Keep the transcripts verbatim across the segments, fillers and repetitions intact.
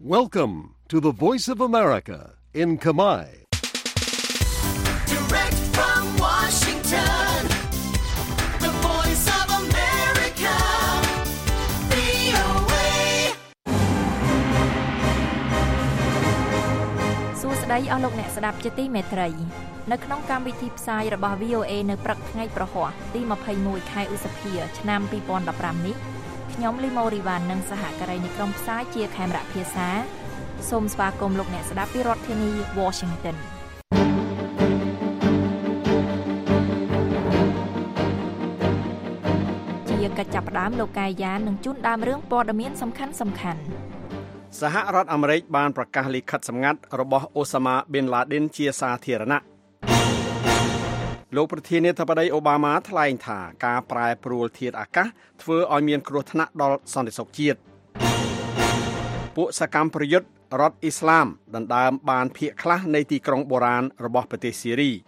Welcome to the Voice of America in Khmer. Direct from Washington, the Voice of America, វី អូ เอសួស្តីអស់លោកអ្នកស្ដាប់ជាទីមេត្រីនៅក្នុងកម្មវិធីផ្សាយរបស់ វី អូ เอ នៅព្រឹកថ្ងៃប្រហ័សទីยี่สิบเอ็ดខែឧសភាឆ្នាំยี่สิบสิบห้าនេះខ្ញុំលីម៉ូរីវ៉ាន់និងសហការីនៃក្រុមផ្សាយជាខេមរៈភាសាសូមស្វាគមន៍លោកអ្នកស្ដាប់ពីរដ្ឋធានី Washington ជាកិច្ចចាប់ផ្ដើមលោកកាយយ៉ាននឹងជូនដើមរឿងព័ត៌មានសំខាន់សំខាន់សហរដ្ឋអាមេរិកបានប្រកាសលិខិតសម្ងាត់របស់អូសាម៉ាប៊ីនឡាឌិនជាសាធារណៈលោកប្រធានាធិបតីអូបាម៉ាថ្លែងថាការប្រែប្រួលធាតុអាកាសធ្វើឲ្យមានគ្រោះថ្នាក់ដល់សន្តិសុខជាតិពួកសកម្មប្រយុទ្ធរដ្ឋអ៊ីស្លាមដណ្ដើមបានភាគខ្លះនៃទីក្រុងបុរាណរបស់ប្រទេសស៊ីរី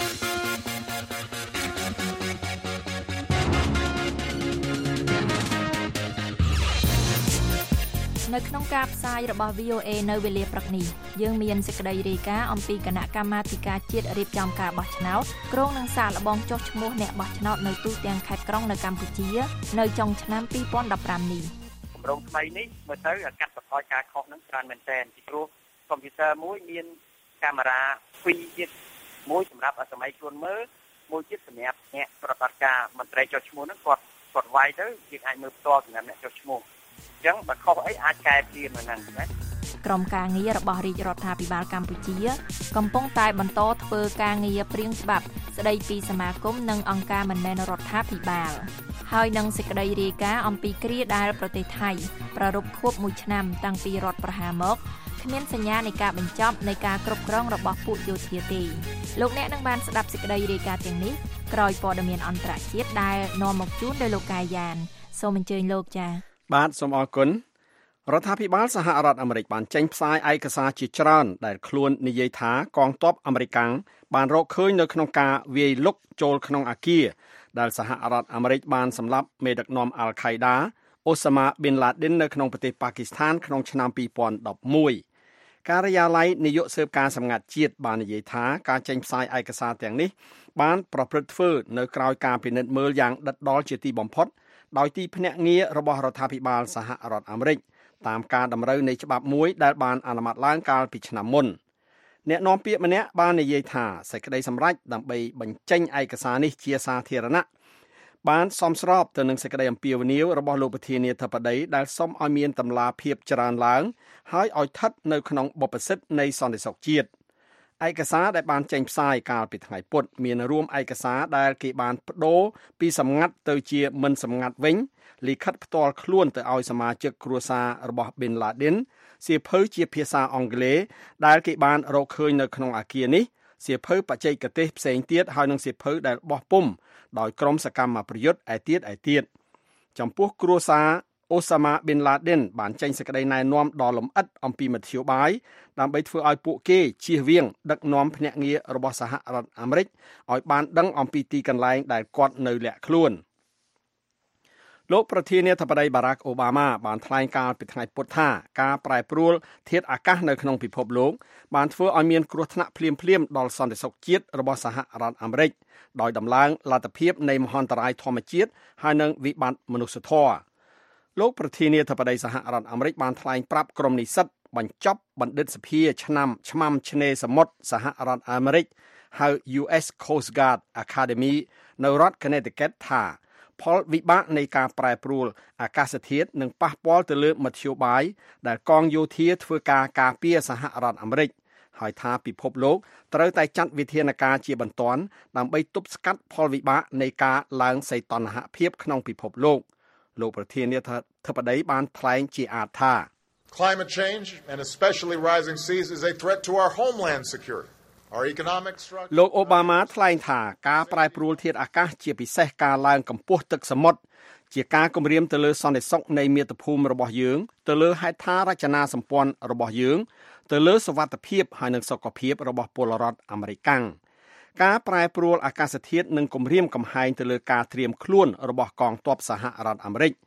នៅក្នុងការផ្សាយរបស់ វី អូ เอ នៅវេលាព្រឹកនេះយើងមានសេចក្តីរាយការណ៍អំពីគណៈកម្មាធិការជាតិរៀបចំការបោះឆ្នោតក្រុងនឹងសាកល្បងចុះឈ្មោះអ្នកបោះឆ្នោតនៅទូទាំងខេត្តក្រុងនៅកម្ពុជានៅចុងឆ្នាំยี่สิบสิบห้าនេះគម្រោងថ្មីនេះមើលទៅកាត់បន្ថយការខុសនឹងច្រើនមែនទែនពីព្រោះកុំព្យូទ័រមួយមានកាមេរ៉ាពីរទៀតមួយសម្រាប់សម័យខ្លួនមើលមួយទៀតសម្រាប់អ្នកប្រតិបត្តិការមន្ត្រីចុះឈ្មោះហ្នឹងគាត់គាត់វាយទៅយើងអាចមើលផ្ទាល់សម្រាប់អ្នកចុះឈ្មោះអញ្ចឹងបើខុសអីអាចកែព្រានហ្នឹងណាក្រុមការងាររបស់រាជរដ្ឋាភិបាលកម្ពុជាកំពុងតែបន្តធ្វើការងារព្រៀងច្បាប់ស្ដីពីសមាគមនិងអង្គការមិនមែនរដ្ឋាភិបាលហើយនឹងសេចក្តីរាយការណ៍អំពីគ្រាដែលប្រទេសថៃប្រារព្ធខួបមួយឆ្នាំតាំងពីរដ្ឋប្រហារមកគ្មានសញ្ញានៃការបញ្ចប់នៃការគ្រប់គ្រងរបស់ពួកយោធាទេលោកអ្នកនឹងបានស្ដាប់សេចក្តីរាយការណ៍ទាំងនេះក្រោយព័ត៌មានអន្តរជាតិដែលនាំមកជូនដោយលោកកាយយ៉ានសូមអញ្ជើញលោកចា៎បាទសូមអរគុណរដ្ឋាភិបាលសហរដ្ឋអាមេរិកបានចេញផ្សាយឯកសារជាច្រើនដែលខ្លួននិយាយថាកងទ័ពអាមេរិកបានរកឃើញនៅក្នុងការវាយលុកចូលក្នុងអគារដែលសហរដ្ឋអាមេរិកបានសម្លាប់មេដឹកនាំអាល់ខៃដាអូសាម៉ាប៊ីនឡាឌិននៅក្នុងប្រទេសប៉ាគីស្ថានក្នុងឆ្នាំยี่สิบสิบเอ็ดការិយាល័យនាយកស៊ើបការសម្ងាត់ជាតិបាននិយាយថាការចេញផ្សាយឯកសារទាំងនេះបានប្រព្រឹត្តធ្វើនៅក្រៅការពិនិត្យមើលយ៉ាងដិតដល់ជាទីបំផុតដោយទីភ្នាក់ងាររបស់រដ្ឋាភិបាលសហរដ្ឋអាមេរិកតាមការតម្រូវនៃច្បាប់មួយដែលបានអនុម័តឡើងកាលពីឆ្នាំមុនអ្នកនាំពាក្យម្នាក់បាននិយាយថាសេចក្តីសម្រេចដើម្បីបញ្ចេញឯកសារនេះជាសាធារណៈបានសមស្របទៅនឹងសេចក្តីអំពាវនាវរបស់លោកប្រធានាធិបតីដែលសូមឲ្យមានតម្លាភាពច្រើនឡើងហើយឲ្យស្ថិតនៅក្នុងបុព្វសិទ្ធិនៃសន្តិសុខជាតិឯកសារដែលបានចេញផ្សាយកាលពីថ្ងៃពុធមានរួមឯកសារដែលគេបានប្តូរពីសម្ងាត់ទៅជាមិនសម្ងាត់វិញលិខិតផ្ទាល់ខ្លួនទៅឲ្យសមាជិកគ្រួសាររបស់ប៊ីនឡាឌិនសៀវភៅជាភាសាអង់គ្លេសដែលគេបានរកឃើញនៅក្នុងអគារនេះសៀវភៅបច្ចេកទេសផ្សេងទៀតហើយនិងសៀវភៅដែលបោះពុម្ពដោយក្រុមសកម្មប្រយុទ្ធឯទៀតឯទៀតចំពោះគ្រួសារអូសាម៉ាប៊ីនឡាឌិនបានចេញសេចក្តីណែនាំដ៏លម្អិតអំពីមធ្យោបាយដើម្បីធ្វើឲ្យពួកគេជៀសវាងដឹកនាំភ្នាក់ងាររបស់សហរដ្ឋអាមេរិកឲ្យបានដឹងអំពីទីកន្លែងដែលគាត់នៅលាក់ខ្លួនលោកប្រធានាធិបតីបារ៉ាក់អូបាម៉ាបានថ្លែងកាលពីថ្ងៃពុធថាការប្រែប្រួលធាតុអាកាសនៅក្នុងពិភពលោកបានធ្វើឲ្យមានគ្រោះថ្នាក់ភ្លាមៗដល់សន្តិសុខជាតិរបស់សហរដ្ឋអាមេរិកដោយដំឡើងលទ្ធភាពនៃមហន្តរាយធម្មជាតិហើយនិងវិបត្តិមនុស្សធម៌លោកប្រធានាធិបតីសហរដ្ឋអាមេរិកបានថ្លែងប្រាប់ក្រុមនិស្សិតបញ្ចប់បណ្ឌិតសភាឆ្នាំឆ្មាំឆ្នេរសមុទ្រសហរដ្ឋអាមេរិកហៅ ยู เอส Coast Guard Academy នៅរដ្ឋ Connecticut ថាផលវិបាកនៃការប្រែប្រួលអាកាសធាតុនឹងប៉ះពាល់ទៅលើមធ្យោបាយដែលកងយោធាធ្វើការការពារសហរដ្ឋអាមេរិកហើយថាពិភពលោកត្រូវតែចាត់វិធានការជាបន្ទាន់ដើម្បីទប់ស្កាត់ផលវិបាកនៃការឡើងសីតុណ្ហភាពក្នុងពិភពលោកលោកប្រធានាធិបតីបានថ្លែងជាអាតថា Climate change and especially rising seas is a threat to our homeland security. Our economic structure លោកអូបាម៉ាថ្លែងថាការប្រែប្រួលធាតុអាកាសជាពិសេសការឡើងកម្ពស់ទឹកសមុទ្រជាការគំរាមទៅលើសន្តិសុខនៃមាតុភូមិរបស់យើងទៅលើហេដ្ឋារចនាសម្ព័ន្ធរបស់យើងទៅលើសុវត្ថិភាពហើយនិងសុខភាពរបស់ពលរដ្ឋអាមេរិកការប្រែប្រួលអាកាសធាតុនឹងគំរាមកំហែងទៅលើការត្រៀមខ្លួនរបស់កងទ័ពសហរដ្ឋអាមេរិក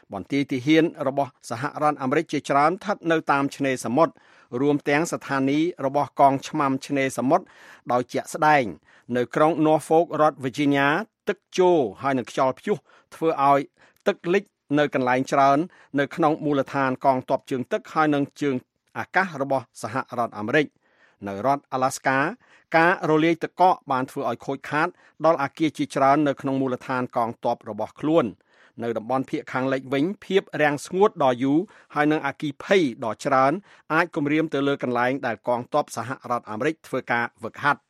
បន្ទាយទាហានរបស់សហរដ្ឋអាមេរិកជាច្រើនស្ថិតនៅតាមឆ្នេរសមុទ្ររួមទាំងស្ថានីយ៍របស់កងឆ្មាំឆ្នេរសមុទ្រដោយជាក់ស្ដែងនៅក្រុង Norfolk រដ្ឋ Virginia ទឹកជោហើយនឹងខ្យល់ព្យុះធ្វើឲ្យទឹកលិចនៅកន្លែងច្រើននៅក្នុងមូលដ្ឋានកងទ័ពជើងទឹកហើយនឹងជើងអាកាសរបស់សហរដ្ឋអាមេរិកនៅរដ្ឋ Alaska ការរលាយទឹកកកបានធ្វើឲ្យខូចខាតដល់អគារជាច្រើននៅក្នុងមូលដ្ឋានកងទ័ពរបស់ខ្លួននៅតំបន់ភាគខាងលិចវិញភាពរាំងស្ងួតដ៏យូរហើយនឹងអគ្គិភ័យដ៏ច្រើនអាចគំរាមទៅលើកន្លែងដែលកងទ័ពសហរដ្ឋអាមេរិកធ្វើការហ្វឹកហាត់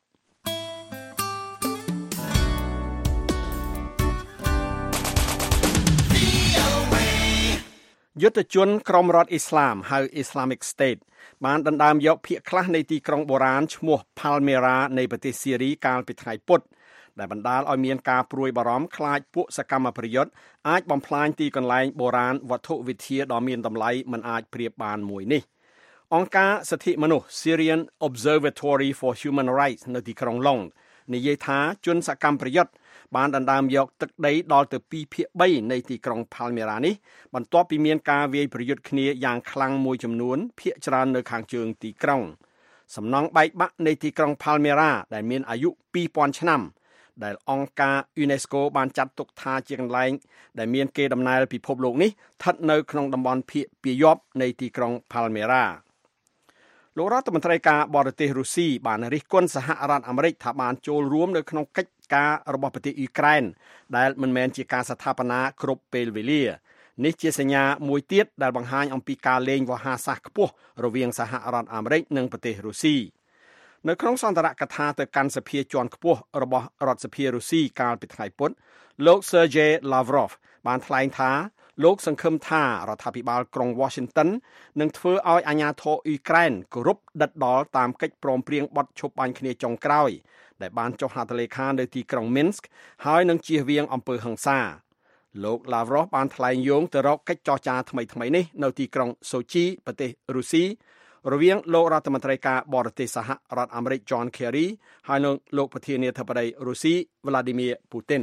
យុទ្ធជនក្រុមរដ្ឋអ៊ីស្លាមហៅ Islamic State បានដណ្ដើមយកភាគខ្លះនៃទីក្រុងបុរាណឈ្មោះ Palmyra នៃប្រទេសស៊ីរីកាលពីថ្ងៃពុធដែលបណ្ដាលឲ្យមានការព្រួយបារម្ភខ្លាចពួកសកម្មប្រយុទ្ធអាចបំផ្លាញទីកន្លែងបុរាណវត្ថុវិទ្យាដ៏មានតម្លៃមិនអាចប្រៀបបានមួយនេះអង្គការសិទ្ធិមនុស្ស Syrian Observatory for Human Rights នៅទីក្រុងឡុងនិយាយថាជនសកម្មប្រយុទ្ធបានដណ្ដើមយកទឹកដីដល់ទៅពីភាគបីនៃទីក្រុង Palmyra នេះបន្ទាប់ពីមានការវាយប្រយុទ្ធគ្នាយ៉ាងខ្លាំងមួយចំនួនភាគច្រើននៅខាងជើងទីក្រុងសំណង់បែកបាក់នៃទីក្រុង Palmyra ដែលមានអាយុពីរពាន់ឆ្នាំដែលអង្គការ UNESCO បានចាត់ទុកថាជាកន្លែងដែលមានកេរដំណែលពិភពលោកនេះស្ថិតនៅក្នុងតំបន់ភាគពាយ័ព្យនៃទីក្រុង Palmyra លោករដ្ឋមន្ត្រីការបរទេសរុស្ស៊ីបានរិះគន់សហរដ្ឋអាមេរិកថាបានចូលរួមនៅក្នុងកិច្ចការរបស់ប្រទេសអ៊ុយក្រែនដែលមិនមែនជាការស្ថាបនាគ្រប់ពេលវេលានេះជាសញ្ញាមួយទៀតដែលបង្ហាញអំពីការលែងវោហារសាស្ត្រខ្ពស់រវាងសហរដ្ឋអាមេរិកនិងប្រទេសរុស្ស៊ីនៅក្នុងសន្ទរកថាទៅកាន់សភាជាន់ខ្ពស់របស់រដ្ឋសភារុស្ស៊ីកាលពីថ្ងៃពុធលោក Sergey Lavrov បានថ្លែងថាលោកសង្ឃឹមថារដ្ឋាភិបាលក្រុង Washington នឹងធ្វើឲ្យអាជ្ញាធរអ៊ុយក្រែនគោរពដិតដល់តាមកិច្ចព្រមព្រៀងបទឈប់បាញ់គ្នាចុងក្រោយដែលបានចុះហត្ថលេខានៅទីក្រុង Minsk ហើយនឹងជៀសវាងអំពើហិង្សាលោក Lavrov បានថ្លែងយោងទៅរកកិច្ចចរចាថ្មីៗនេះនៅទីក្រុង Sochi ប្រទេសរុស្ស៊ីរវាងលោករដ្ឋមន្ត្រីការបរទេសសហរដ្ឋអាមេរិក John Kerry ហើយនិងលោកប្រធានាធិបតីរុស្ស៊ី Vladimir Putin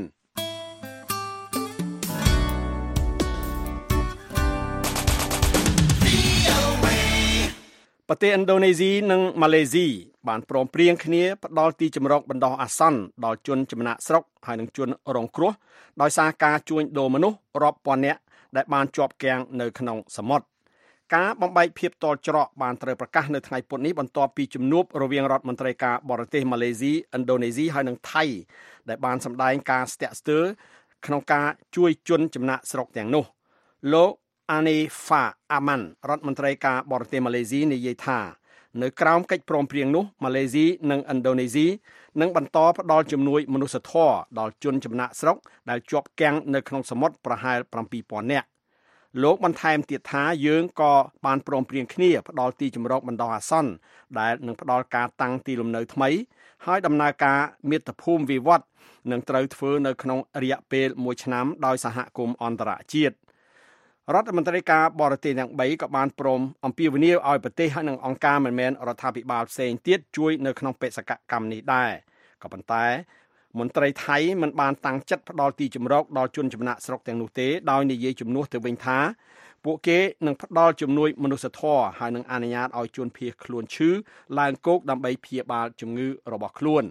ប្រទេសឥណ្ឌូនេស៊ីនិងម៉ាឡេស៊ីបានព្រមព្រៀងគ្នាផ្ដល់ទីជម្រកបណ្ដោះអាសន្នដល់ជនចំណាក់ស្រុកហើយនិងជនរងគ្រោះដោយសារការជួញដូរមនុស្សរាប់ពាន់នាក់ដែលបានជាប់គាំងនៅក្នុងសមុទ្រការបំបែកភាពតលច្រកបានត្រូវប្រកាសនៅថ្ងៃពុធនេះបន្ទាប់ពីជំនួបរវាងរដ្ឋមន្ត្រីការបរទេសម៉ាឡេស៊ីឥណ្ឌូនេស៊ីហើយនិងថៃដែលបានសម្ដែងការស្ទាក់ស្ទើរក្នុងការជួយជនចំណាក់ស្រុកទាំងនោះលោកAnifa Aman រដ្ឋមន្ត្រីការបរទេសម៉ាឡេស៊ីនិយាយថានៅក្រោមកិច្ចព្រមព្រៀងនោះម៉ាឡេស៊ីនិងឥណ្ឌូនេស៊ីនឹងបន្តផ្ដល់ជំនួយមនុស្សធម៌ដល់ជនចំណាក់ស្រុកដែលជាប់គាំងនៅក្នុងសមុទ្រប្រហែលប្រាំពីរពាន់នាក់លោកបន្ថែមទៀតថាយើងក៏បានព្រមព្រៀងគ្នាផ្ដល់ទីជម្រកបណ្ដោះអាសន្នដែលនឹងផ្ដល់ការតាំងទីលំនៅថ្មីហើយដំណើរការមាតុភូមិវិវត្តនឹងត្រូវធ្វើនៅក្នុងរយៈពេលមួយឆ្នាំដោយសហគមន៍អន្តរជាតិរដ្ឋមន្ត្រីការបរទេសទាំងបីក៏បានព្រមអំពាវនាវឲ្យប្រទេសហើយនិងអង្គការមិនមែនរដ្ឋាភិបាលផ្សេងទៀតជួយនៅក្នុងបេសកកម្មនេះដែរក៏ប៉ុន្តែមន្ត្រីថៃមិនបានតាំងចិត្តផ្ដល់ទីជម្រកដល់ជនចំណាក់ស្រុកទាំងនោះទេដោយនិយាយជំនួសទៅវិញថាពួកគេនឹងផ្ដល់ជំនួយមនុស្សធម៌ហើយនឹងអនុញ្ញាតឲ្យជនភៀសខ្លួនឈឺឡើងគោកដើម្បីព្យាបាលជំងឺរបស់ខ្លួន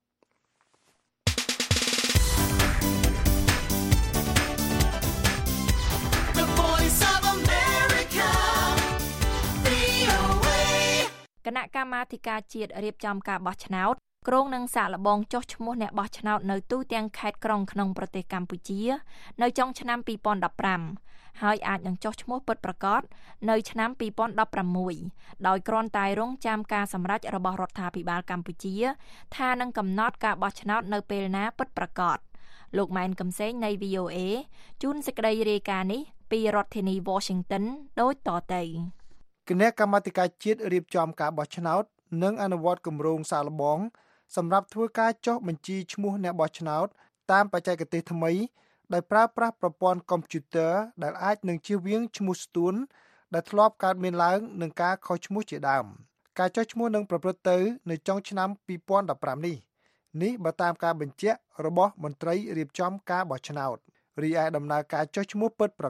គណៈកម្មាធិការជាតិរៀបចំការបោះឆ្នោតគ្រោងនឹងសាកល្បងចុះឈ្មោះអ្នកបោះឆ្នោតនៅទូទាំងខេត្តក្រុងក្នុងប្រទេសកម្ពុជានៅចុងឆ្នាំពីរពាន់ដប់ប្រាំហើយអាចនឹងចុះឈ្មោះពិតប្រាកដនៅឆ្នាំពីរពាន់ដប់ប្រាំមួយដោយគ្រាន់តែរង់ចាំការសម្រេចរបស់រដ្ឋាភិបាលកម្ពុជាថានឹងកំណត់ការបោះឆ្នោតនៅពេលណាពិតប្រាកដលោកម៉ែនកំសែងនៃ វី អូ เอ ជូនសេចក្តីរាយការណ៍នេះពីរដ្ឋធានី Washington ដូចតទៅគណៈកម្មាធិការជាតិរៀបចំការបោះឆ្នោតនិងអនុវត្តគម្រោងសាកល្បងសម្រាប់ធ្វើការចុះបញ្ជីឈ្មោះអ្នកបោះឆ្នោតតាមបច្ចេកទេសថ្មីដោយប្រើប្រាស់ប្រព័ន្ធកុំព្យូទ័រដែលអាចនឹងជៀសវាងឈ្មោះស្ទួនដែលធ្លាប់កើតមានឡើងនឹងការខុសឈ្មោះជាដើមការចុះឈ្មោះនឹងប្រព្រឹត្តទៅនៅចុងឆ្នាំពីរពាន់ដប់ប្រាំនេះនេះបើតាមការបញ្ជាក់របស់មន្ត្រីរៀបចំការបោះឆ្នោតរីឯដំណើរការចុះឈ្មោះពិតប្រាកដ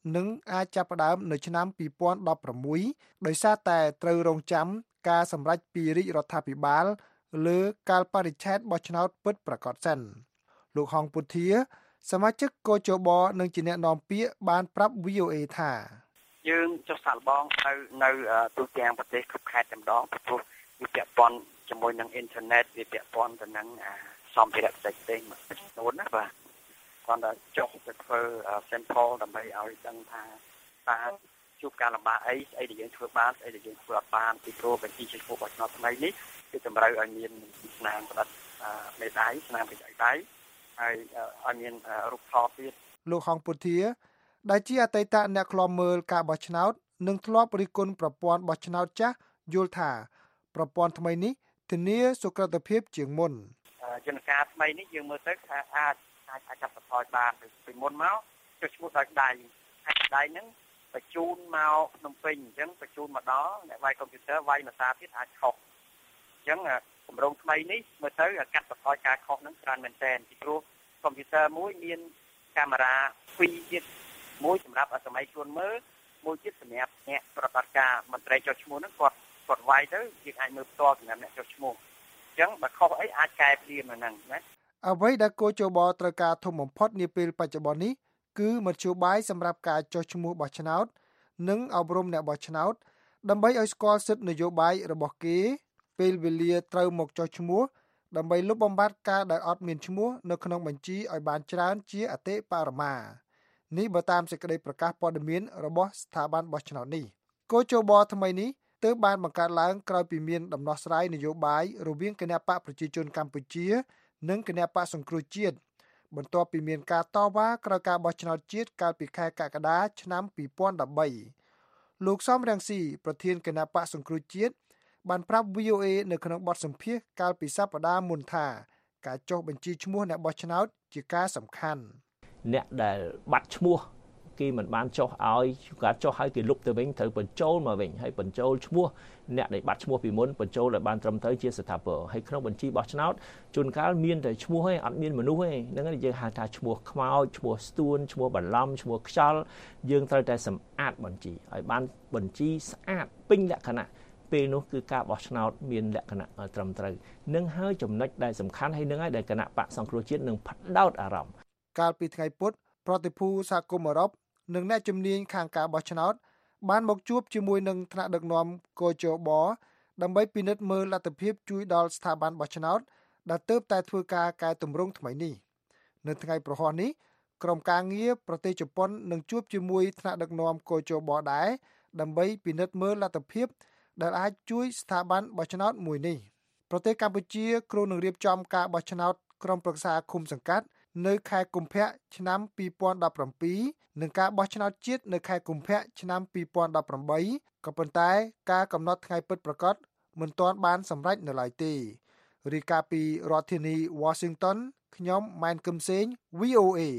នឹងអាចចាប់ផ្ដើមនៅឆ្នាំពីរពាន់ដប់ប្រាំមួយដោយសារតែត្រូវរងចាំការសម្រេចពីរាជរដ្ឋាភិបាលលើកាលបរិច្ឆេទបោះឆ្នោតពិតប្រាកដសិនលោកហងពុធាសមាជិកកោជបនិងជាអ្នកនាំពាក្យបានប្រាប់ វី អូ អេ ថាយើងចុះសាកល្បងនៅនៅទូទាំងប្រទេសគ្រប់ខេត្តតែម្ដងព្រោះវាពាក់ព័ន្ធជាមួយនឹងអ៊ីនធឺណិតវាពាក់ព័ន្ធទៅនឹងសម្ភារៈផ្សេងៗមួយចំនួនណាបាទគាត់តែចុះទៅធ្វើ sample ដើម្បីឲ្យដឹងថាតើជួបការលំបាកអីស្អីដែលយើងធ្វើបានស្អីដែលយើងធ្វើអត់បានពីព្រោះបញ្ជីជាឈ្មោះបោះឆ្នោតថ្មីនេះគឺតម្រូវឲ្យមានស្នាមផ្ដិតមេដៃស្នាមបិទដៃហើយឲ្យមានរូបថតទៀតលោកហងពុធាដែលជាអតីតអ្នកឃ្លាំមើលការបោះឆ្នោតនិងធ្លាប់រិះគន់ប្រព័ន្ធបោះឆ្នោតចាស់យល់ថាប្រព័ន្ធថ្មីនេះធានាសុក្រឹតភាពជាងមុនយន្តការថ្មីនេះយើងមើលទៅថាអាចអាចអាចកាត់បន្ថយបានពីមុនមកចុះឈ្មោះដោយដៃហើយដៃហ្នឹងបញ្ជូនមកភ្នំពេញអញ្ចឹងបញ្ជូនមកដល់អ្នកវាយកុំព្យូទ័រវាយភាសាទៀតអាចខុសអញ្ចឹងគម្រោងថ្មីនេះមើលទៅកាត់បន្ថយការខុសហ្នឹងច្រើនមែនទែនពីព្រោះកុំព្យូទ័រមួយមានកាមេរ៉ាពីរទៀតមួយសម្រាប់សម័យខ្លួនមើលមួយទៀតសម្រាប់អ្នកប្រតិបត្តិការមន្ត្រីចុះឈ្មោះហ្នឹងគាត់គាត់វាយទៅយើងអាចមើលផ្ទាល់សម្រាប់អ្នកចុះឈ្មោះអញ្ចឹងបើខុសអីអាចកែព្រាមហ្នឹងណាអ្វីដែលកោជបត្រូវការធំបំផុតនាពេលបច្ចុប្បន្ននេះគឺមធ្យោបាយសម្រាប់ការចុះឈ្មោះបោះឆ្នោតនិងអប់រំអ្នកបោះឆ្នោតដើម្បីឲ្យស្គាល់សិទ្ធិនយោបាយរបស់គេពេលវេលាត្រូវមកចុះឈ្មោះដើម្បីលុបបំបាត់ការដែលអត់មានឈ្មោះនៅក្នុងបញ្ជីឲ្យបានច្រើនជាអតិបរមានេះបើតាមសេចក្តីប្រកាសព័ត៌មានរបស់ស្ថាប័នបោះឆ្នោតនេះកោជបថ្មីនេះទើបបានបង្កើតឡើងក្រោយពីមានដំណោះស្រាយនយោបាយរវាងគណបកប្រជាជនកម្ពុជានិងគណបកសង្គ្រោះជាតិបន្ទាប់ពីមានការតវ៉ាក្រោយការបោះឆ្នោតជាតិកាលពីខែកក្កដាឆ្នាំពីរពាន់ដប់បីលោកសំរងស៊ីប្រធានគណបកសង្គ្រោះជាតិបានប្រាប់ វី អូ អេ នៅក្នុងបទសម្ភាសន៍កាលពីសប្តាហ៍មុនថាការចុះបញ្ជីឈ្មោះអ្នកបោះឆ្នោតជាការសំខាន់អ្នកដែលបាត់ឈ្មោះគេមិនបានចុះឲ្យការចុះឲ្យគេលុបទៅវិញត្រូវបញ្ចូលមកវិញហើយបញ្ចូលឈ្មោះអ្នកដែលបាត់ឈ្មោះពីមុនបញ្ចូលឲ្យបានត្រឹមត្រូវជាស្ថាពរហើយក្នុងបញ្ជីបោះឆ្នោតជួនកាលមានតែឈ្មោះឯងអត់មានមនុស្សឯងហ្នឹងហើយយើងហៅថាឈ្មោះខ្មោចឈ្មោះស្ទួនឈ្មោះបន្លំឈ្មោះខ្យល់យើងត្រូវតែសម្អាតបញ្ជីឲ្យបានបញ្ជីស្អាតពេញលក្ខណៈពេលនោះគឺការបោះឆ្នោតមានលក្ខណៈត្រឹមត្រូវនឹងហើយចំណុចដែលសំខាន់ហើយនឹងហើយដែលគណៈបកសង្គ្រោះជាតិនឹងផ្ដោតអារម្មណ៍កាលពីថ្ងៃពុធប្រតិភូសហគមន៍អឺរ៉ុបនិងអ្នកជំនាញខាងការបោះឆ្នោតបានមកជួបជាមួយនឹងថ្នាក់ដឹកនាំកោជបដើម្បីពិនិត្យមើលលទ្ធភាពជួយដល់ស្ថាប័នបោះឆ្នោតដែលទើបតែធ្វើការកែតម្រង់ថ្មីនេះនៅថ្ងៃប្រហ័សនេះក្រុមការងារប្រទេសជប៉ុននឹងជួបជាមួយថ្នាក់ដឹកនាំកោជបដែរដើម្បីពិនិត្យមើលលទ្ធភាពដែលអាចជួយស្ថាប័នបោះឆ្នោតមួយនេះប្រទេសកម្ពុជាគ្រោងនឹងរៀបចំការបោះឆ្នោតក្រុមប្រឹក្សាឃុំសង្កាត់នៅខែកុម្ភៈឆ្នាំពីរពាន់ដប់ប្រាំពីរនិងការបោះឆ្នោតជាតិនៅខែកុម្ភៈឆ្នាំពីរពាន់ដប់ប្រាំបីក៏ប៉ុន្តែការកំណត់ថ្ងៃពិតប្រាកដមិនទាន់បានសម្រេចនៅឡើយទេរាយការណ៍ពីរដ្ឋធានី Washington ខ្ញុំម៉ែនគឹមសេង វី អូ អេ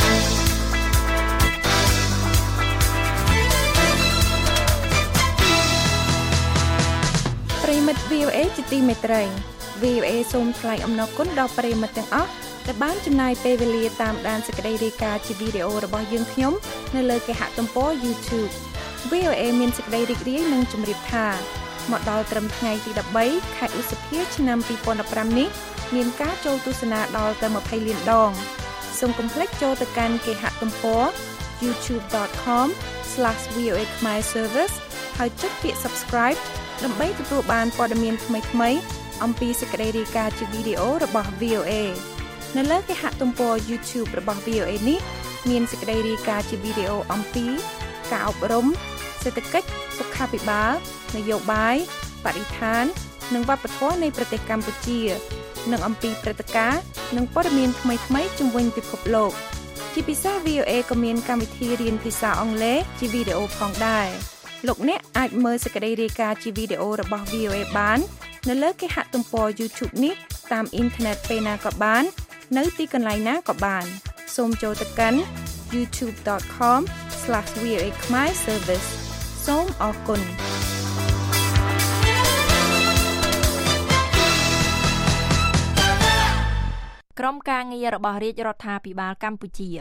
ប្រិមិត្ត វី អូ អេ ជាទីមេត្រី វី អូ អេ សូមថ្លែងអំណរគុណដល់ប្រិមិត្តទាំងអស់ដែលបានចំណាយពេលវេលាតាមដានសេចក្តីរាយការណ៍ជាវីដេអូរបស់យើងខ្ញុំនៅលើគេហទំព័រ YouTube វី អូ អេ មានសេចក្តីរីករាយនឹងជម្រាបថាមកដល់ត្រឹមថ្ងៃទីដប់បីខែឧសភាឆ្នាំពីរពាន់ដប់ប្រាំនេះមានការចូលទស្សនាដល់ទៅម្ភៃលានដងសូមកុំភ្លេចចូលទៅកាន់គេហទំព័រ ยูทูบ ដត ខម ស្លាស វី អូ អេ Khmer Service ហើយចុចពាក្យ Subscribe ដើម្បីទទួលបានព័ត៌មានថ្មីៗអំពីសេចក្តីរាយការណ៍ជាវីដេអូរបស់ វី អូ អេ នៅលើគេហទំព័រ YouTube របស់ វី អូ អេ នេះមានសេចក្តីរាយការណ៍ជាវីដេអូអំពីការអប់រំសេដ្ឋកិច្ចសុខាភិបាលនយោបាយបរិស្ថាននិងវប្បធម៌នៃប្រទេសកម្ពុជានិងអំពីព្រឹត្តិការណ៍និងព័ត៌មានថ្មីៗជុំវិញពិភពលោកជាពិសេស វី អូ អេ ក៏មានកម្មវិធីរៀនភាសាអង់គ្លេសជាវីដេអូផងដែរលោកអ្នកអាចមើលសេចក្តីរាយការណ៍ជាវីដេអូរបស់ វី អូ អេ បាននៅលើគេហទំព័រ YouTube នេះតាមអ៊ីនធឺណិតពេលណាក៏បាននៅទីកន្លែងណាក៏បានសូមចូលទៅកាន់ ยูทูบ ដត ខម ស្លាស វី អូ អេ Khmer Service សូមអរគុណក្រុមការងាររបស់រាជរដ្ឋាភិបាលកម្ពុជា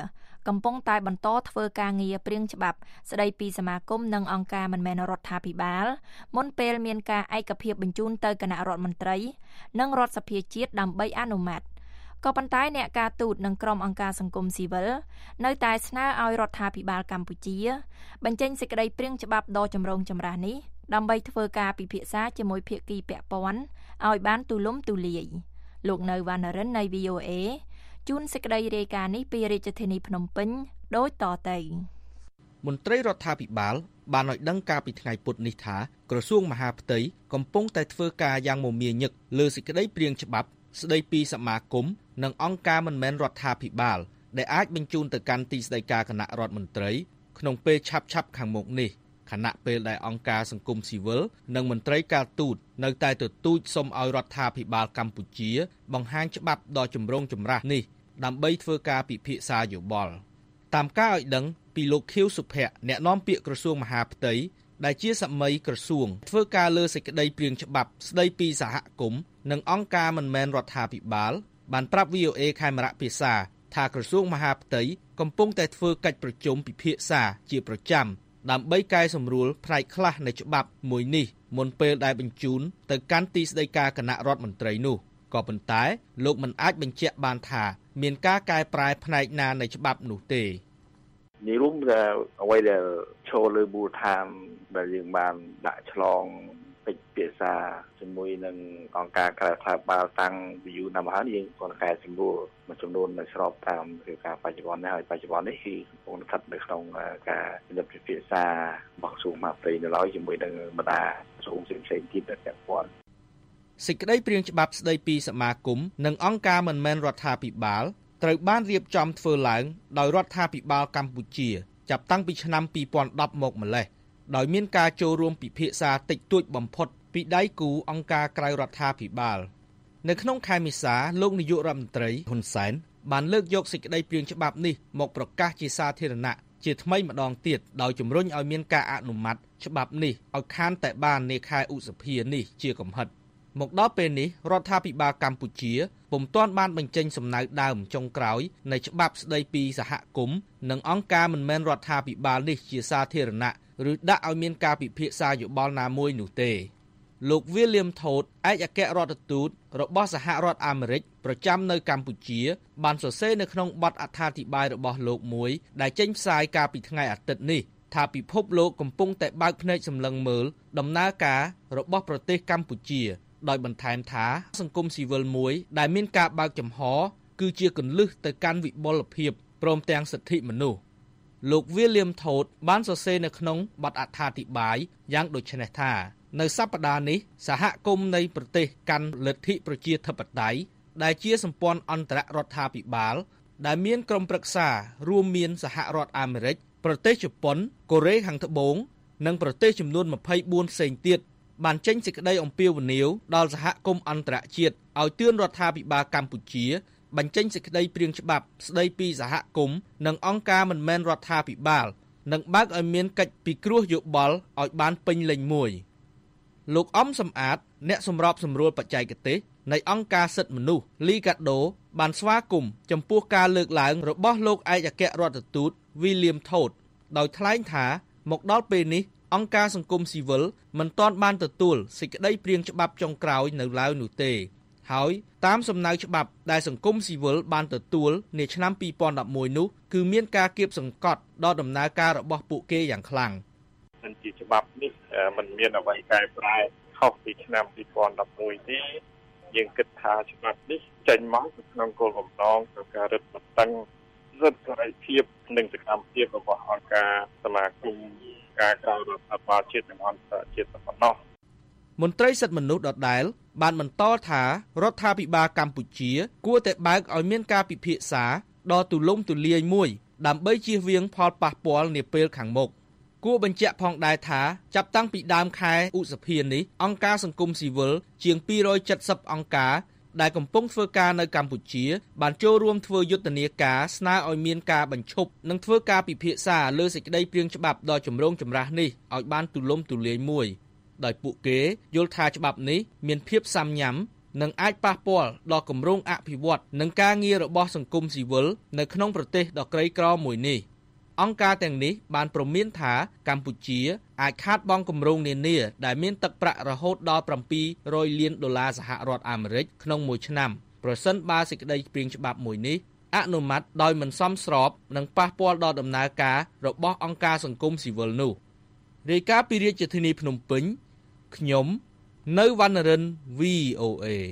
កំពុងតែបន្តធ្វើការងារព្រៀងច្បាប់ស្ដីពីសមាគមនិងអង្គការមិនមែនរដ្ឋាភិបាលមុនពេលមានការឯកភាពបញ្ជូនទៅគណៈរដ្ឋមន្ត្រីនិងរដ្ឋសភាជាតិដើម្បីអនុម័តក៏ប៉ុន្តែអ្នកការទូតនិងក្រុមអង្គការសង្គមស៊ីវិលនៅតែស្នើឲ្យរដ្ឋាភិបាលកម្ពុជាបញ្ចេញសេចក្តីព្រៀងច្បាប់ដ៏ចម្រូងចម្រាសនេះដើម្បីធ្វើការពិភាក្សាជាមួយភាគីពាក់ព័ន្ធឲ្យបានទូលំទូលាយលោកនៅវណ្ណរិននៃ វី អូ เอ ជួនសេចក្តីរាយការណ៍នេះពីរាជធានីភ្នំពេញដូចតទៅមន្ត្រីរដ្ឋាភិបាលបានឲ្យដឹងកាលពីថ្ងៃពុធនេះថាក្រសួងមហាផ្ទៃកំពុងតែធ្វើការយ៉ាងមមាញឹកលើសេចក្តីព្រៀងច្បាប់ស្តីពីសមាគមនិងអង្គការមិនមែនរដ្ឋាភិបាលដែលអាចបញ្ជូនទៅកាន់ទីស្តីការគណៈរដ្ឋមន្ត្រីក្នុងពេលឆាប់ៗខាងមុខនេះខណៈពេលដែលអង្គការសង្គមស៊ីវិលនិងមន្ត្រីការទូតនៅតែទទូចសុំឲ្យរដ្ឋាភិបាលកម្ពុជាបង្ហាញច្បាប់ដ៏ចម្រូងចម្រាសនេះដើម្បីធ្វើការពិភាក្សាយោបល់តាមការឲ្យដឹងពីលោកខៀវសុភ័ក្រអ្នកនាំពាក្យក្រសួងមហាផ្ទៃដែលជាសម័យក្រសួងធ្វើការលើសេចក្តីព្រៀងច្បាប់ស្តីពីសហគមន៍និងអង្គការមិនមែនរដ្ឋាភិបាលបានប្រាប់ វី អូ เอ ខេមរៈភាសាថាក្រសួងមហាផ្ទៃកំពុងតែធ្វើកិច្ចប្រជុំពិភាក្សាជាប្រចាំដើម្បីកែសម្រួលផ្នែកខ្លះនៃច្បាប់មួយនេះមុនពេលដែលបញ្ជូនទៅកាន់ទីស្តីការគណៈរដ្ឋមន្ត្រីនោះក៏ប៉ុន្តែលោកមិនអាចបញ្ជាក់បានថាមានការកែប្រែផ្នែកណានៃច្បាប់នោះទេនិយាយរួមថាអ្វីដែលចូលលើមូលដ្ឋានដែលយើងបានដាក់ឆ្លងពេចភាសាជាមួយនឹងអង្គការក្រៅរដ្ឋាភិបាលតាំងពីយូរណាស់មកហើយយើងក៏កែសម្រួលមួយចំនួននៅស្របតាមឬការបច្ចុប្បន្ននេះហើយបច្ចុប្បន្ននេះគឺកំពុងស្ថិតនៅក្នុងការពិនិត្យពិភាក្សារបស់ក្រសួងមហាផ្ទៃនៅឡើយជាមួយនឹងបណ្ដាក្រសួងផ្សេងៗទៀតដែលពាក់ព័ន្ធសេចក្តីព្រៀងច្បាប់ស្តីពីសមាគមនិងអង្គការមិនមែនរដ្ឋាភិបាលត្រូវបានរៀបចំធ្វើឡើងដោយរដ្ឋាភិបាលកម្ពុជាចាប់តាំងពីឆ្នាំពីរពាន់ដប់មកម្លេះដោយមានការចូលរួមពិភាក្សាតិចតួចបំផុតពីដៃគូអង្គការក្រៅរដ្ឋាភិបាលនៅក្នុងខែមេសាលោកនាយករដ្ឋមន្ត្រីហ៊ុនសែនបានលើកយកសេចក្តីព្រៀងច្បាប់នេះមកប្រកាសជាសាធារណៈជាថ្មីម្ដងទៀតដោយជំរុញឲ្យមានការអនុម័តច្បាប់នេះឲ្យខានតែបាននាខែឧសភានេះជាកំហិតមកដល់ពេលនេះរដ្ឋាភិបាលកម្ពុជាពុំទាន់បានបញ្ចេញសំណៅដើមចុងក្រោយនៃច្បាប់ស្តីពីសហគមន៍និងអង្គការមិនមែនរដ្ឋាភិបាលនេះជាសាធារណៈឬដាក់ឲ្យមានការពិភាក្សាយោបល់ណាមួយនោះទេលោក William Todd ឯកអគ្គរដ្ឋទូតរបស់សហរដ្ឋអាមេរិកប្រចាំនៅកម្ពុជាបានសរសេរនៅក្នុងបទអត្ថាធិប្បាយរបស់លោកមួយដែលចេញផ្សាយកាលពីថ្ងៃអាទិត្យនេះថាពិភពលោកកំពុងតែបើកភ្នែកសម្លឹងមើលដំណើរការរបស់ប្រទេសកម្ពុជាដោយបន្ថែមថាសង្គមស៊ីវិលមួយដែលមានការបើកចំហគឺជាគន្លឹះទៅកាន់វិបុលភាពព្រមទាំងសិទ្ធិមនុស្សលោក William Todd បានសរសេរនៅក្នុងបទអត្ថាធិប្បាយយ៉ាងដូចនេះថានៅសប្តាហ៍នេះសហគមន៍នៃប្រទេសកាន់លទ្ធិប្រជាធិបតេយ្យដែលជាសម្ព័ន្ធអន្តររដ្ឋាភិបាលដែលមានក្រុមប្រឹក្សារួមមានសហរដ្ឋអាមេរិកប្រទេសជប៉ុនកូរ៉េខាងត្បូងនិងប្រទេសចំនួនម្ភៃបួនផ្សេងទៀតបានចេញសេចក្តីអំពាវនាវដល់សហគមន៍អន្តរជាតិឲ្យទឿនរដ្ឋាភិបាលកម្ពុជាបញ្ចេញសេចក្តីព្រៀងច្បាប់ស្តីពីសហគមន៍និងអង្គការមិនមែនរដ្ឋាភិបាលនិងបើកឲ្យមានកិច្ចពិគ្រោះយោបល់ឲ្យបានពេញលេញមួយលោកអំសំអាតអ្នកសម្របសម្រួលបច្ចេកទេសនៃអង្គការសិទ្ធិមនុស្សលីកាដូបានស្វាគមន៍ចំពោះការលើកឡើងរបស់លោកឯកអគ្គរដ្ឋទូត William Todd ដោយថ្លែងថាមកដល់ពេលនេះអង្គការសង្គមស៊ីវិលមិនទាន់បានទទួលសេចក្តីព្រៀងច្បាប់ចុងក្រោយនៅឡើយនោះទេហើយតាមសំណើច្បាប់ដែលសង្គមស៊ីវិលបានទទួលនាឆ្នាំពីរពាន់ដប់មួយនោះគឺមានការគៀបសង្កត់ដល់ដំណើរការរបស់ពួកគេយ៉ាងខ្លាំងមិនជាច្បាប់នេះมันមានអ្វីកែប្រែខុសពីឆ្នាំពីរពាន់ដប់មួយទេយើងគិតថាច្បាប់នេះចេញមកក្នុងគោលបំណងក្នុងការរឹតបន្តឹងសិទ្ធិសេរីភាពនិងសកម្មភាពរបស់អង្គការសមាគមការក្រៅរដ្ឋាភិបាលជាតិនិងអន្តរជាតិប៉ុណ្ណោះមន្ត្រីសិទ្ធិមនុស្សដដែលបានបន្តថារដ្ឋាភិបាលកម្ពុជាគួរតែបើកឲ្យមានការពិភាក្សាដ៏ទូលំទូលាយមួយដើម្បីជៀសវាងផលប៉ះពាល់នាពេលខាងមុខគួរបញ្ជាក់ផងដែរថាចាប់តាំងពីដើមខែឧសភានេះអង្គការសង្គមស៊ីវិលជាងពីររយចិតសិបអង្គការដែលកំពុងធ្វើការនៅកម្ពុជាបានចូលរួមធ្វើយុទ្ធនាការស្នើឲ្យមានការបញ្ឈប់និងធ្វើការពិភាក្សាលើសេចក្តីព្រៀងច្បាប់ដ៏ចម្រូងចម្រាសនេះឲ្យបានទូលំទូលាយមួយដោយពួកគេយល់ថាច្បាប់នេះមានភាពស៊ាំញ៉ាំនិងអាចប៉ះពាល់ដល់គម្រោងអភិវឌ្ឍន៍និងការងាររបស់សង្គមស៊ីវិលនៅក្នុងប្រទេសដ៏ក្រីក្រមួយនេះអង្គការទាំងនេះបានព្រមានថាកម្ពុជាអាចខាតបង់គម្រោងនានាដែលមានទឹកប្រាក់រហូតដល់ bảy trămលានដុល្លារសហរដ្ឋអាមេរិកក្នុងមួយឆ្នាំប្រសិនបើសេចក្តីព្រាងច្បាប់មួយនេះអនុម័តដោយមិនសមស្របនិងប៉ះពាល់ដល់ដំណើរការរបស់អង្គការសង្គមស៊ីវិលនោះរាយការណ៍ពីរាជធានីភ្នំពេញខ្ញុំនៅវណ្ណរិន វី អូ អេ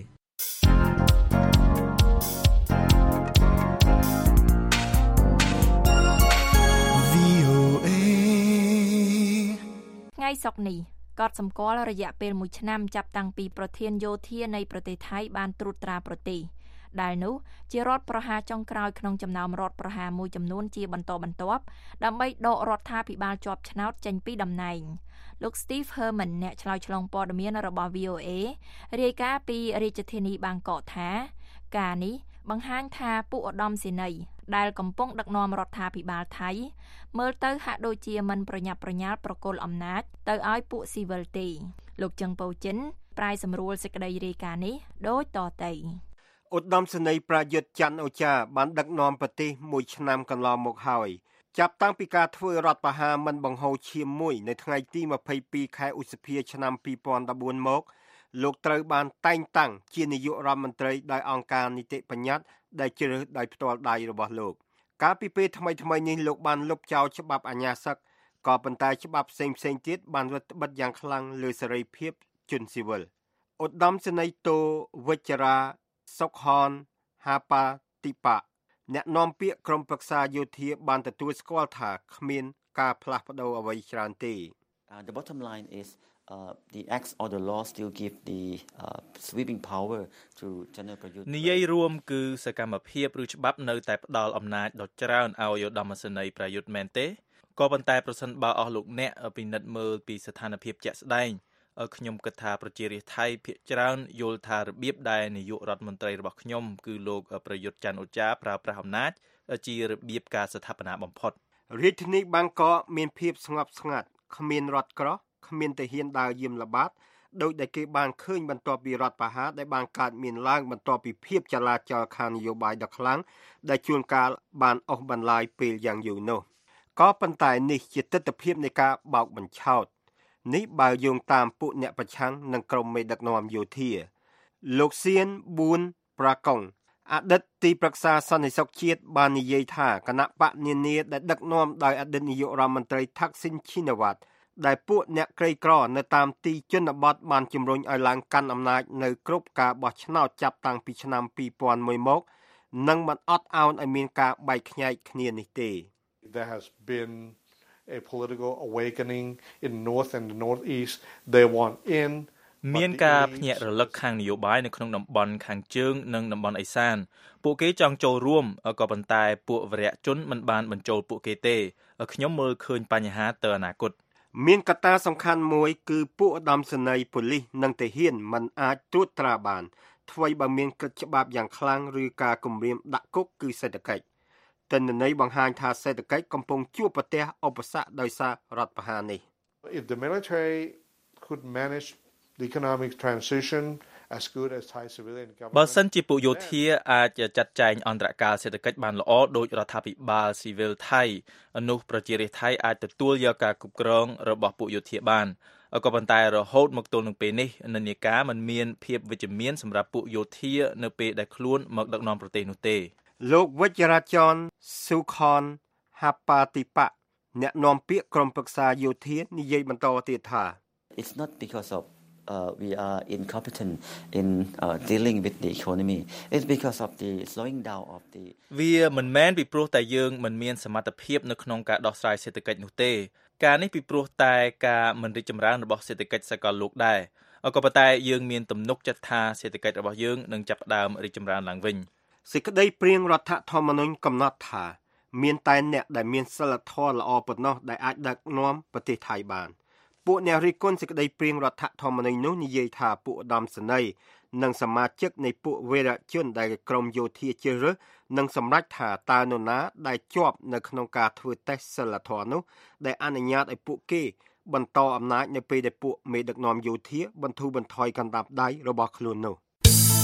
ថ្ងៃសុក្រនេះកត់សម្គាល់រយៈពេលមួយឆ្នាំចាប់តាំងពីប្រធានយោធានៃប្រទេសថៃបានត្រួតត្រាប្រទេសដែលនោះជារដ្ឋប្រហារចុងក្រោយក្នុងចំណោមរដ្ឋប្រហារមួយចំនួនជាបន្តបន្ទាប់ដើម្បីដករដ្ឋាភិបាលជាប់ឆ្នោតចេញពីតំណែងលោក Steve Herman អ្នកឆ្លើយឆ្លងព័ត៌មានរបស់ វី អូ អេ រាយការណ៍ពីរាជធានីបាងកកថាការនេះបង្ហាញថាពួកឧត្តមសេនីយ៍ដែលកំពុងដឹកនាំរដ្ឋាភិបាលថៃមើលទៅហាក់ដូចជាមិនប្រញាប់ប្រញាល់ប្រគល់អំណាចទៅឲ្យពួកស៊ីវិលទេលោកចឹងពៅចិនប្រាយសម្រួលសេចក្តីរាយការណ៍នេះដូចតទៅឧត្តមសេនីយ៍ប្រយុទ្ធច័ន្ទអូចាបានដឹកនាំប្រទេសមួយឆ្នាំកន្លងមកហើយចាប់តាំងពីការធ្វើរដ្ឋប្រហារមិនបង្ហូរឈាមមួយនៅថ្ងៃទី ម្ភៃពីរ ខែឧសភាឆ្នាំ ពីរពាន់ដប់បួនមកលោកត្រូវបានតែងតាំងជានាយករដ្ឋមន្ត្រីដោយអង្គការនីតិបញ្ញត្តិដែលជ្រើសដោយផ្ទាល់ដៃរបស់លោកកាលពីពេលថ្មីៗនេះលោកបានលុបចោលច្បាប់អាញាសឹកក៏ប៉ុន្តែច្បាប់ផ្សេងៗទៀតបានរឹតបន្តឹងយ៉ាងខ្លាំងលើសេរីភាពជនស៊ីវិលឧត្តមសេនីយ៍តូវិជ្ជរាសុខហនហាប៉ាទីប៉ាអ្នកនាំពាក្យក្រុមប្រឹក្សាយោធាបានទទួលស្គាល់ថាគ្មានការផ្លាស់ប្ដូរអ្វីច្រើនទេ The bottom line is uh, the acts or the law still give the uh, sweeping power to General Prayut និយាយរួមគឺសកម្មភាពឬច្បាប់នៅតែផ្ដល់អំណាចដ៏ច្រើនឲ្យឧត្តមសេនីយ៍ប្រយុទ្ធមែនទេក៏ប៉ុន្តែប្រសិនបើអស់លោកអ្នកពិនិត្យមើលពីស្ថានភាពជាក់ស្ដែងខ្ញុំគិតថាប្រជារាស្ត្រថៃភាគច្រើនយល់ថារបៀបដែលនាយករដ្ឋមន្ត្រីរបស់ខ្ញុំគឺលោកប្រយុទ្ធច័ន្ទអូចាប្រើប្រាស់អំណាចជារបៀបការស្ថាបនាបំផុតរាជធានីបាងកកមានភាពស្ងប់ស្ងាត់គ្មានរថក្រោះគ្មានទាហានដើរយាមល្បាតដោយដែលគេបានឃើញបន្ទាប់ពីរដ្ឋប្រហារដែលបានកើតមានឡើងបន្ទាប់ពីភាពចលាចលខាងនយោបាយដ៏ខ្លាំងដែលជួនកាលបានអស់បន្លាយពេលយ៉ាងយូរនោះក៏ប៉ុន្តែនេះជាទស្សនវិជ្ជានៃការបោកបញ្ឆោតនេះបើយោងតាមពួកអ្នកប្រឆាំងនិងក្រុមមេដឹកនាំយោធាលោកសៀនប៊ួនប្រាកុងអតីតទីប្រឹក្សាសន្តិសុខជាតិបាននិយាយថាគណៈបកនានាដែលដឹកនាំដោយអតីតនាយករដ្ឋមន្ត្រីថាក់ស៊ីនឈីណាវ៉ាត់ដែលពួកអ្នកក្រីក្រនៅតាមទីជនបទបានជំរុញឲ្យឡើងកាន់អំណាចនៅគ្រប់ការបោះឆ្នោតចាប់តាំងពីឆ្នាំ ពីរពាន់មួយ មកនិងមិនអត់ឱនឲ្យមានការបែកខ្ញែកគ្នានេះទេ There has been a political awakening in the north and the northeast. They want in មានការភ្ញាក់រលឹកខាងនយោបាយនៅក្នុងតំបន់ខាងជើងនិងតំបន់ឦសានពួកគេចង់ចូលរួមក៏ប៉ុន្តែពួកវរៈជនមិនបានបញ្ចូលពួកគេទេខ្ញុំមើលឃើញបញ្ហាទៅអនាគតមានកត្តាសំខាន់មួយគឺពួកឧត្តមសេនីយ៍ប៉ូលីសនិងទាហានមិនអាចត្រួតត្រាបានថ្មីបើមានកិច្ចច្បាប់យ៉ាងខ្លាំងឬការគំរាមដាក់គុកគឺសេដ្ឋកិច្ចទិន្នន័យបង្ហាញថាសេដ្ឋកិច្ចកំពុងជួបប្រទះឧបសគ្គដោយសាររដ្ឋប្រហារនេះ If the military could manage the economic transition as good as Thai civilian government បើសិនជាពួកយោធាអាចចាត់ចែងអន្តរការសេដ្ឋកិច្ចបានល្អដោយរដ្ឋាភិបាលស៊ីវិលថៃនោះប្រជារាស្ត្រថៃអាចទទួលយកការគ្រប់គ្រងរបស់ពួកយោធាបានក៏ប៉ុន្តែរហូតមកទល់នឹងពេលនេះនិន្នាការមិនមានភាពវិជ្ជមានសម្រាប់ពួកយោធានៅពេលដែលខ្លួនមកដឹកនាំប្រទេសនោះទេលោកវិជ្ជរាចនស៊ូខនហាប៉ាទីប៉ាអ្នកនាំពាក្យក្រុមប្រឹក្សាយោធានិយាយបន្តទៀតថា It's not because of uh, we are incompetent in uh, dealing with the economy. It's because of the slowing down of the វាមិនមែនពីព្រោះតែយើងមិនមានសមត្ថភាពនៅក្នុងការដោះស្រាយសេដ្ឋកិច្ចនោះទេការនេះពីព្រោះតែការមិនរីកចម្រើនរបស់សេដ្ឋកិច្ចសកលលោកដែរក៏ប៉ុន្តែយើងមានទំនុកចិត្តថាសេដ្ឋកិច្ចរបស់យើងនឹងចាប់ផ្ដើមរីកចម្រើនឡើងវិញសេចក្តីព្រាងរដ្ឋធម្មនុញ្ញកំណត់ថាមានតែអ្នកដែលមានសិលធម៌ល្អប៉ុណ្ណោះដែលអាចដឹកនាំប្រទេសថៃបានពួកអ្នករិះគន់សេចក្តីព្រាងរដ្ឋធម្មនុញ្ញនោះនិយាយថាពួកឧត្តមសេនីយ៍និងសមាជិកនៃពួកវេរជនដែលក្រមយោធាជ្រើសរើសនឹងសម្រេចថាតើនរណាដែលជាប់នៅក្នុងការធ្វើតេស្តសិលធម៌នោះដែលអនុញ្ញាតឲ្យពួកគេបន្តអំណាចនៅពេលដែលពួកមេដឹកនាំយោធាបន្ធូរបន្ថយកណ្ដាប់ដៃរបស់ខ្លួននោះ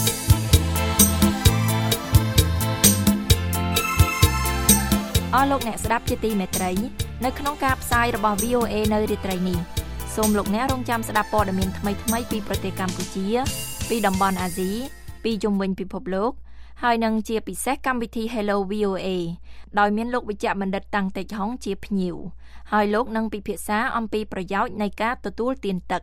អស់លោកអ្នកស្ដាប់ជាទីមេត្រីនៅក្នុងការផ្សាយរបស់ វី អូ เอ នៅរាត្រីនេះសូមលោកអ្នករងចាំស្ដាប់ព័ត៌មានថ្មីៗពីប្រទេសកម្ពុជាពីតំបន់អាស៊ីពីជុំវិញពិភពលោកហើយនឹងជាពិសេសកម្មវិធី Hello វី អូ เอ ដោយមានលោកវិជ្ជបណ្ឌិតតាំងតេជហុងជាភ្ញៀវហើយលោកនឹងពិភាក្សាអំពីប្រយោជន៍នៃការទទួលទានទឹក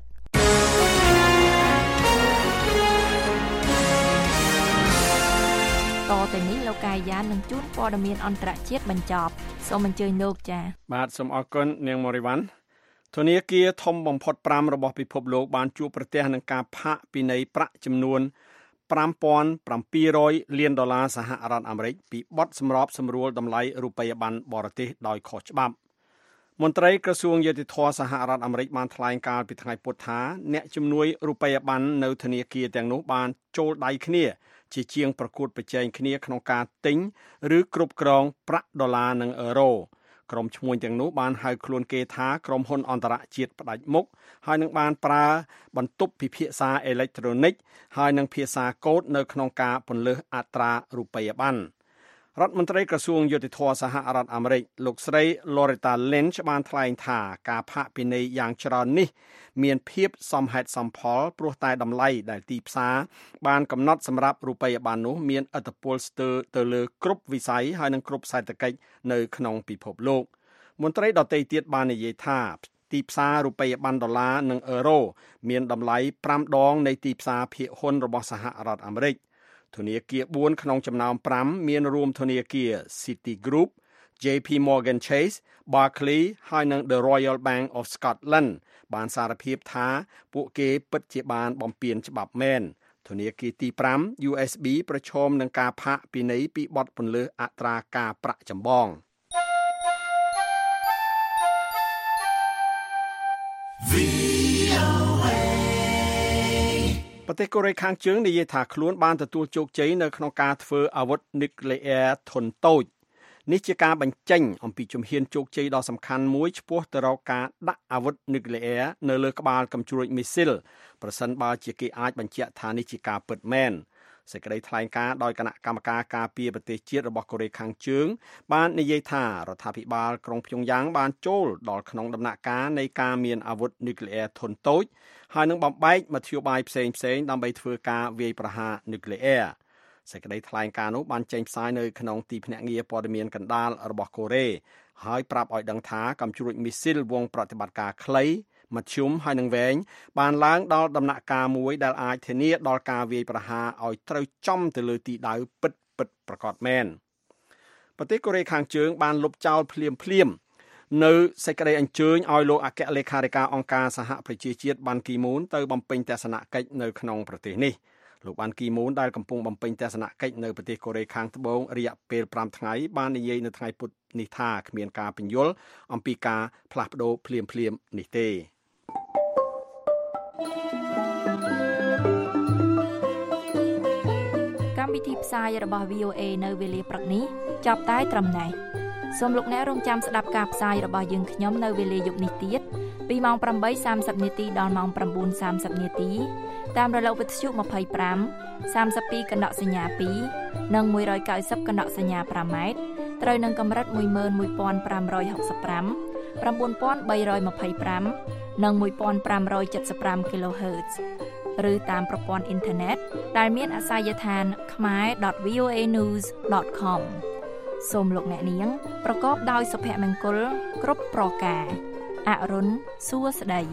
តទៅនេះលោកកាយយ៉ាននឹងជួនព័ត៌មានអន្តរជាតិបញ្ចប់សូមអញ្ជើញលោកចា៎បាទសូមអរគុណនាងមរីវ៉ាន់ធនាគារធំបំផុតប្រាំរបស់ពិភពលោកបានជួបប្រទះនឹងការផាកពិន័យប្រាក់ចំនួនfive thousand seven hundredលានដុល្លារសហរដ្ឋអាមេរិកពីបទសម្របសម្រួលតម្លៃរូបិយប័ណ្ណបរទេសដោយខុសច្បាប់មន្ត្រីក្រសួងយុតិធម៌សហរដ្ឋអាមេរិកបានថ្លែងកាលពីថ្ងៃពុធថាអ្នកជំនួយរូបិយប័ណ្ណនៅធនាគារទាំងនោះបានចូលដៃគ្នាជាជាងប្រកួតប្រជែងគ្នាក្នុងការទិញឬគ្រប់គ្រងប្រាក់ដុល្លារនិងអឺរ៉ូក្រុមឈ្មួញទាំងនោះបានហៅខ្លួនគេថាក្រុមហ៊ុនអន្តរជាតិផ្ដាច់មុខហើយនឹងបានប្រើបន្ទប់ពិភាក្សាអេឡិចត្រូនិកហើយនឹងភាសាកូដនៅក្នុងការពន្លើសអត្រារូបិយប័ណ្ណរដ្ឋមន្ត្រីក្រសួងយុតិធម៌សហរដ្ឋអាមេរិកលោកស្រី Loretta Lynch បានថ្លែងថាការផាកពិន័យយ៉ាងច្រើននេះមានភាពសមហេតុសមផលព្រោះតែតម្លៃដែលទីផ្សារបានកំណត់សម្រាប់រូបិយប័ណ្ណនោះមានឥទ្ធិពលស្ទើរទៅលើគ្រប់វិស័យហើយនិងគ្រប់សេដ្ឋកិច្ចនៅក្នុងពិភពលោកមន្ត្រីដទៃទៀតបាននិយាយថាទីផ្សាររូបិយប័ណ្ណដុល្លារនិងអឺរ៉ូមានតម្លៃfiveដងនៃទីផ្សារភាគហ៊ុនរបស់សហរដ្ឋអាមេរិកធនាគារfourក្នុងចំណោមfiveមានរួមធនាគារ Citigroup, เจ พี Morgan Chase, Barclays ហើយនិង The Royal Bank of Scotland បានសារភាពថាពួកគេពិតជាបានបំពានច្បាប់មែនធនាគារទីfive យូ เอส ប៊ី ប្រឈមនឹងការផាកពិន័យពីបទពន្លើសអត្រាការប្រាក់ចម្បងប្រទេសកូរ៉េខាងជើងនិយាយថាខ្លួនបានទទួលជោគជ័យនៅក្នុងការធ្វើអាវុធនុយក្លេអ៊ែរធុនតូចនេះជាការបញ្ចេញអំពីជំហានជោគជ័យដ៏សំខាន់មួយឆ្ពោះទៅរកការដាក់អាវុធនុយក្លេអ៊ែរនៅលើក្បាលកាំជ្រួចមីស៊ីលប្រសិនបើជាគេអាចបញ្ជាក់ថានេះជាការពិតមែនសេចក្តីថ្លែងការណ៍ដោយគណៈកម្មការការពារប្រទេសជាតិរបស់កូរ៉េខាងជើងបាននិយាយថារដ្ឋាភិបាលក្រុងព្យុងយ៉ាងបានចូលដល់ក្នុងដំណាក់កាលនៃការមានអាវុធនុយក្លេអ៊ែរធុនតូចហើយនឹងបំបែកមធ្យោបាយផ្សេងផ្សេងដើម្បីធ្វើការវាយប្រហារនុយក្លេអ៊ែរសេចក្តីថ្លែងការណ៍នោះបានចេញផ្សាយនៅក្នុងទីភ្នាក់ងារព័ត៌មានកណ្ដាលរបស់កូរ៉េហើយប្រាប់ឲ្យដឹងថាកាំជ្រួចមីស៊ីលវងប្រតិបត្តិការខ្លីមធ្យមហើយនឹងវែងបានឡើងដល់ដំណាក់កាលមួយដែលអាចធានាដល់ការវាយប្រហារឲ្យត្រូវចំទៅលើទីដៅពិតពិតប្រាកដមែនប្រទេសកូរ៉េខាងជើងបានលុបចោលភ្លាមភ្លាមនៅសេចក្តីអញ្ជើញឲ្យលោកអគ្គលេខាធិការអង្គការសហប្រជាជាតិបានគីមូនទៅបំពេញទស្សនកិច្ចនៅក្នុងប្រទេសនេះលោកបានគីមូនដែលកំពុងបំពេញទស្សនកិច្ចនៅប្រទេសកូរ៉េខាងត្បូងរយៈពេលfiveថ្ងៃបាននិយាយនៅថ្ងៃពុធនេះថាគ្មានការពន្យល់អំពីការផ្លាស់ប្ដូរភ្លាមភ្លាមនេះទេកម្មវិធីផ្សាយរបស់ វី អូ เอ នៅវេលាព្រឹកនេះចាប់តែត្រឹមនេះសូមលោកអ្នករងចាំស្ដាប់ការផ្សាយរបស់យើងខ្ញុំនៅវេលាយប់នេះទៀតពីម៉ោងeight thirtyនាទីដល់ម៉ោងnine thirtyនាទីតាមរលកវិទ្យុtwenty-five, thirty-twoកណ្ដកសញ្ញាtwoនិងone ninetyកណ្ដកសញ្ញាfiveម៉ែត្រត្រូវនឹងកម្រិតone one five six five, nine three two fiveនិងfifteen seventy-five គីឡូហឺត ឬតាមប្រព័ន្ធអ៊ីនធឺណិតដែលមានអាសយដ្ឋាន khmae dot v o a news dot com សូមលោកអ្នកនាងប្រកបដោយសុភមង្គលគ្រប់ប្រការអរុនសួស្តី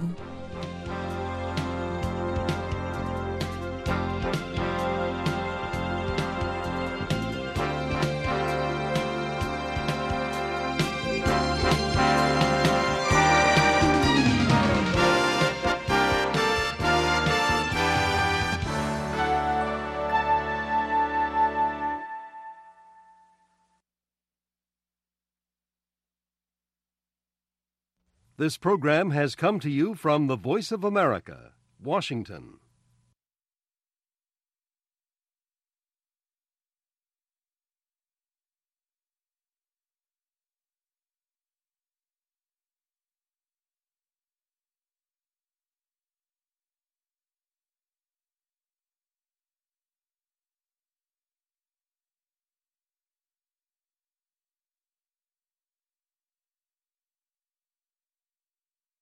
This program has come to you from the Voice of America, Washington.